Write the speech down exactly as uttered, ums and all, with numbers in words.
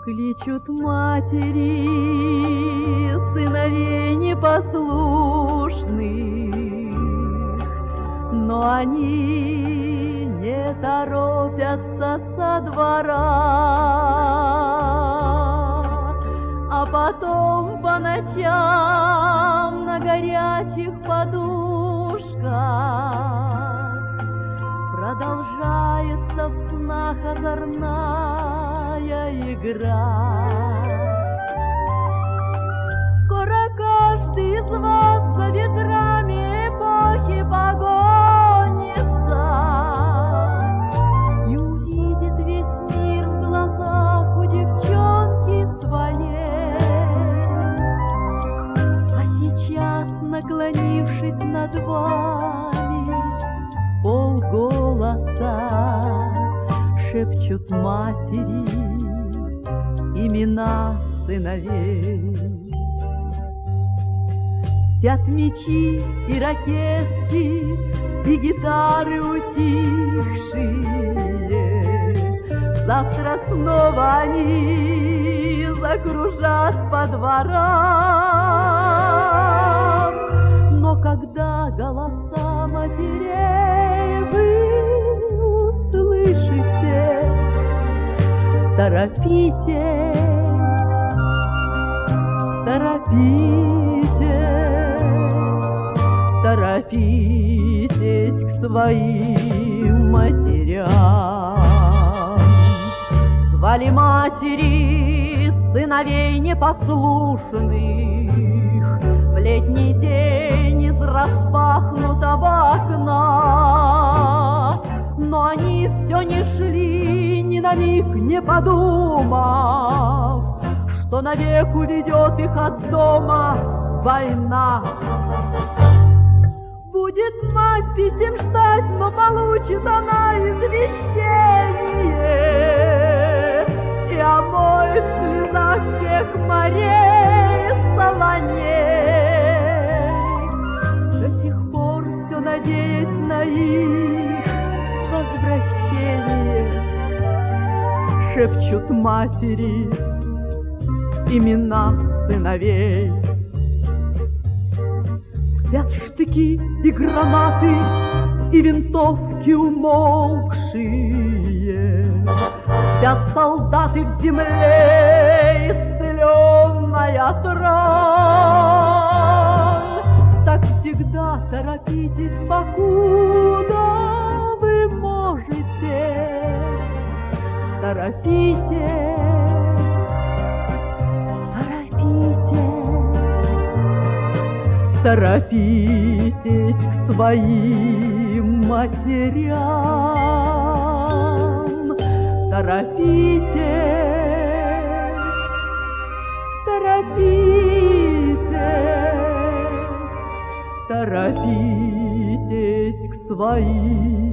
Кличут матери сыновей непослушных, но они не торопятся со двора, а потом по ночам на горячих подушках продолжается в снах озорная игра. Скоро каждый из вас за ветрами эпохи погонится и увидит весь мир в глазах у девчонки своей. А сейчас, наклонившись над вами, полголоса шепчут матери имена сыновей. Спят мечи и ракетки, и гитары утихшие. Завтра снова они закружат по дворам. Но когда голоса матерей вы услышите, торопитесь, торопитесь, торопитесь к своим матерям. Звали матери сыновей непослушных в летний день из распахнутого окна, но они все не шли, ни на миг не подумав, что навек уведет их от дома война. Будет мать писем ждать, но получит она извещение и омоет в слезах всех морей солоней. До сих пор все надеясь на их возвращение, шепчут матери имена сыновей. Спят штыки и гранаты, и винтовки умолкшие. Спят солдаты в земле, исцеленная трон. Так всегда торопитесь, покуда вы можете. Торопитесь, торопитесь к своим матерям. Торопитесь, торопитесь, торопитесь к своим